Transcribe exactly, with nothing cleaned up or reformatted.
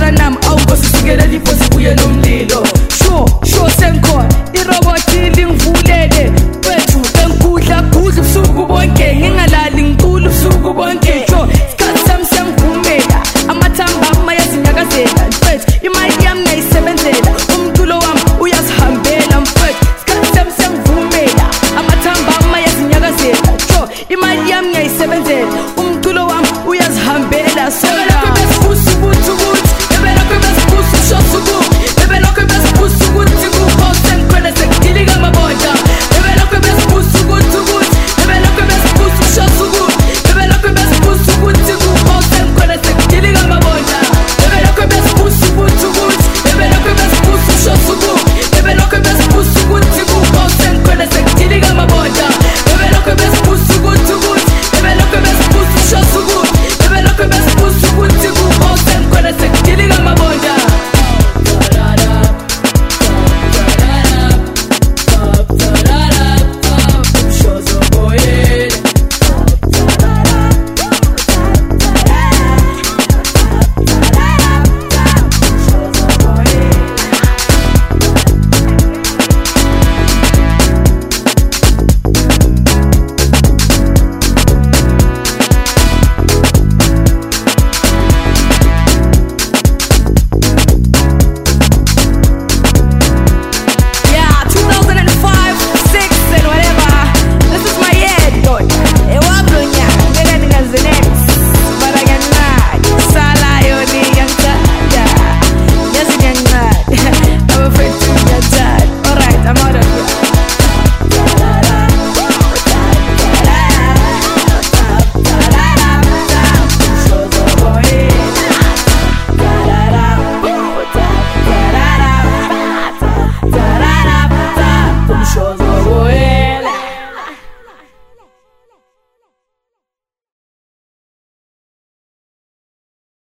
Dlala nami awungosi sikela lifosi buye nomlilo. Sure, sure sengikhona irobot lingivulele. Wethu enkudla kudla ubusuku bonke ngingalali ngicula ubusuku bonke. Sure, isikhathi sami sengivumela amathamba ama yazinyakazela. Mfethu imali yami ngiyayisebenzela umculo wami uyazihambela. Mfethu isikhathi sami sengivumela amathamba ama yazinyakazela. Sure, imali yami ngiyayisebenzela umculo wami uyazihambela. Solo lapho besifusi buthu